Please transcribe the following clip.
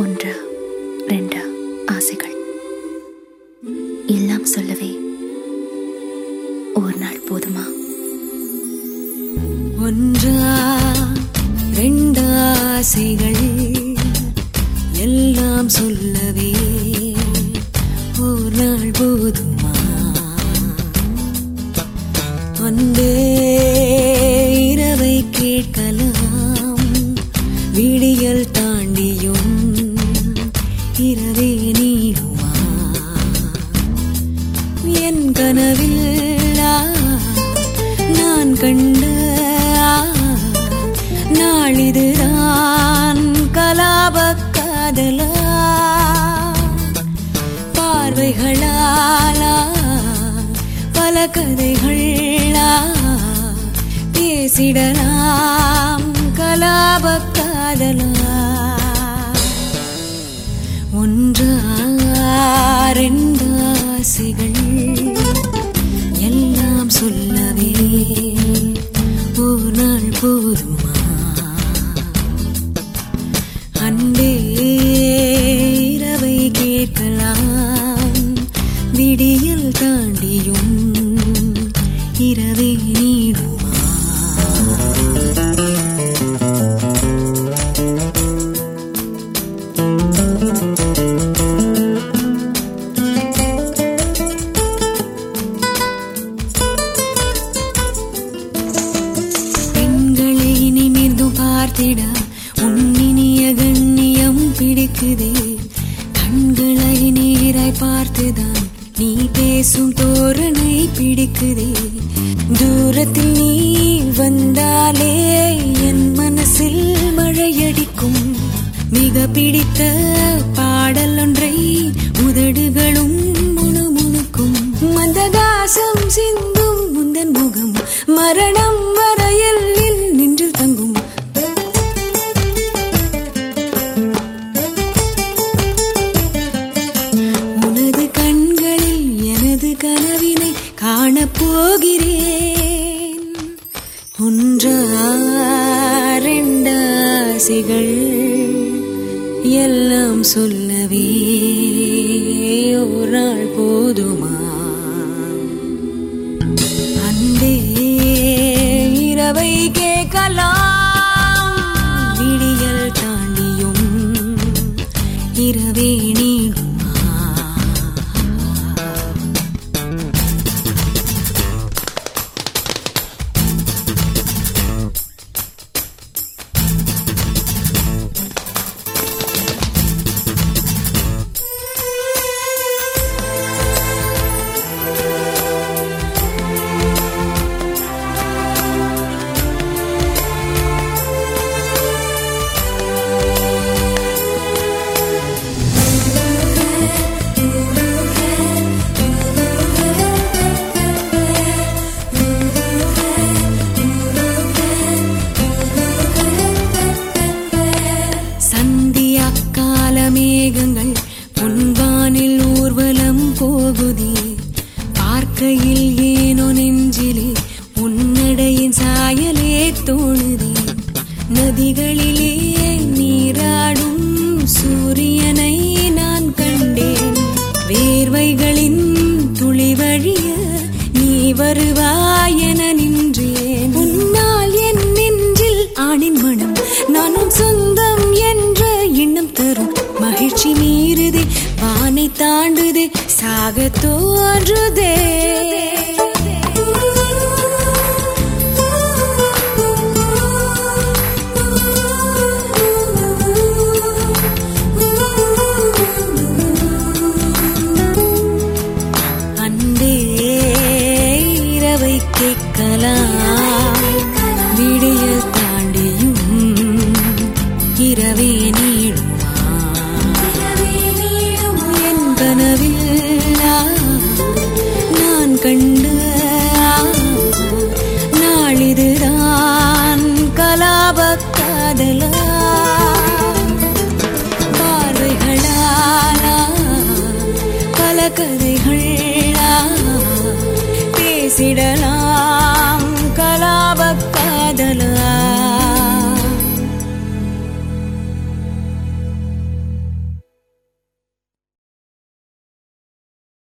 ஒன்று ரெண்டு ஆசைகள் எல்லாம் சொல்லவே ஒரு நாள் போதுமா? ஒன்றா ரெண்டு ஆசைகள் எல்லாம் சொல்லவே ஒரு நாள் போதுமா? அன்பே இரவை கேட்கலாம், விடியல் தாண்டியும் இரவே நீடுமா? என் கனவில் நான் கண்ட நாளிதுதான் கலாப காதலா, பார்வைகளாலா பல கதைகளா பேசிடலாம் கலாப காதலா. ஒன்றா ரெண்டு ஆசைகள் எல்லாம் சொல்லவே ஒரு நாள் போதுமா? அன்பே இரவை கேட்கலாம், விடியல் தாண்டியும் இரவே நீடுமா? பெண்களை நிமிர்ந்து பார்த்திட உன்னினிய கண்ணியம் பிடிக்குதே, கண்களை நீராய் பார்த்துதான் நீ பேசும் தோரணை பிடிக்குதே. தூரத்தில் நீ வந்தாலே என் மனசில் மழையடிக்கும், மிக பிடித்த பாடல் ஒன்றை உதடுகளும் முணுமுணுக்கும். மந்தகாசம் சிந்தும் முந்தன் முகம் மரணம் வரையில் நின்று தங்கும். உனது கண்களில் எனது கனவினை காணப்போகிறேன். ஒன்றா ரெண்டு ஆசைகள் எல்லாம் சொல்லவே ஒரு நாள் போதுமா? அன்பே இரவை கேட்கலாம், விடியல் தாண்டியும் இரவே நீடுமா? மேகங்கள் பொன்வானில் ஊர்வலம் போகுதே, பார்க்கையில் ஏனோ நெஞ்சிலே உன்னடையின் சாயலே தோணுதே. நதிகளிலே நீராடும் சூரியனை நான் கண்டேன், வேர்வைகளின் துளி வழிய நீ வருவாய் என நின்றேன். உன்னால் என் நெஞ்சில் ஆணின் மனம் நானும் சொந்தம் என்ற எண்ணம் தரும் மகிழ்ச்சி மீறுதே, வானை தாண்டுதே, சாக தோன்றுதே. அன்பே இரவை கேட்கலாம், விடியல் தாண்டியும் இரவே நீடும். நான் கண்ட நாளிதுதான் கலாப காதலா, பார்வைகளாலா பல கதைகளா பேசிடலாம்